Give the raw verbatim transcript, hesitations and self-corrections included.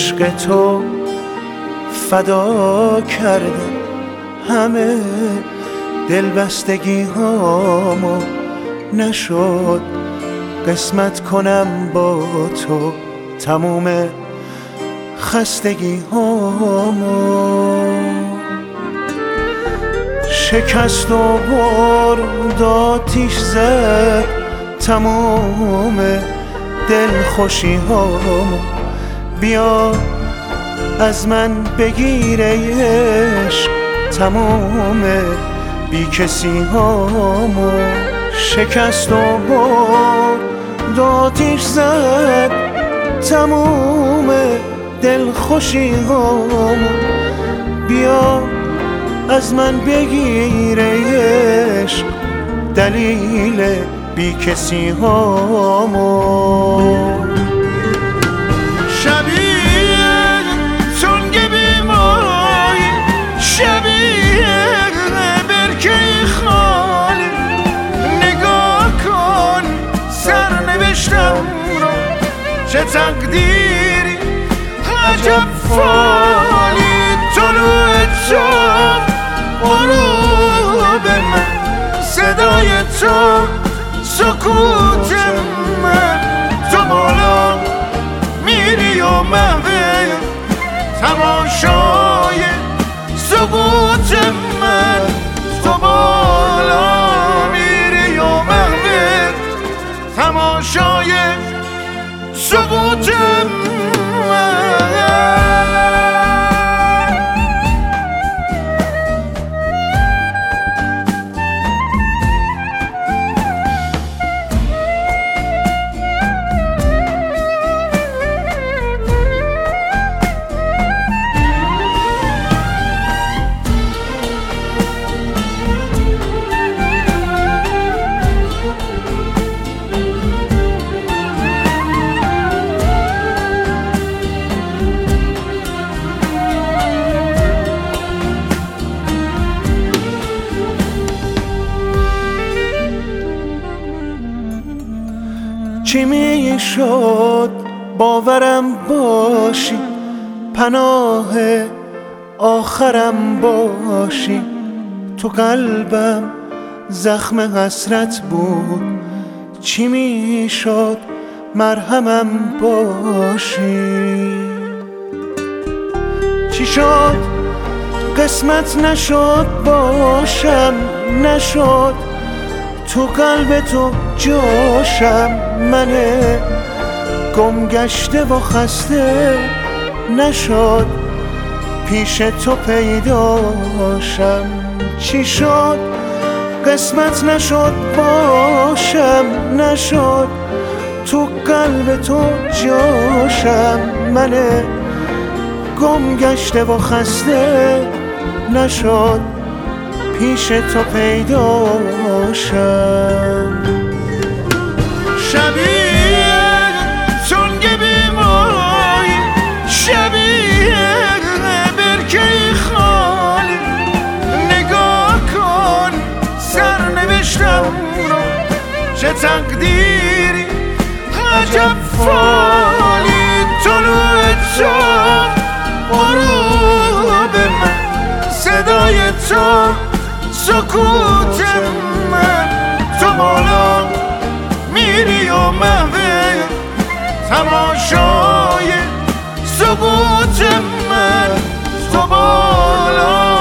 عشق تو فدا کردم همه دلبستگی هامو، نشد قسمت کنم با تو تموم خستگی هامو. شکست و برد آتیش زد تموم دلخوشی هامو، بیا از من بگیر عشق تموم بی کسی هامو. شکست و برد آتیش زد تموم دلخوشی هامو، بیا از من بگیر عشق دلیل بی کسی هامو. شبیه تنگ بیمایی، شبیه برکه خالی، نگاه کن سرنوشتم رو چه تقدیری عجب فالی. طلوع تو غروب من، صدای تو سکوت من، تو بالا میری و محوه تماشای سکوت من، تو بالا میری و محوه تماشای سکوت من. چی می شد باورم باشی، پناه آخرم باشی، تو قلبم زخم حسرت بود. چی می شد مرهمم باشی، چی شد قسمت نشد باشم، نشد تو قلب تو جاشم، من گم گشته و خسته، نشد پیش تو پیداشم. چی شد قسمت نشد باشم، نشد تو قلب تو جاشم، من گم گشته و خسته، نشد پیش تو پیداشم. شبیه تنگ بیمایی، شبیه برکه خالی، نگاه کن سرنوشتم رو چه تقدیری عجب فالی. طلوع تو غروب من، صدای تو سکوت من، تو بالا میری و محوه تماشای سکوت من، تو بالا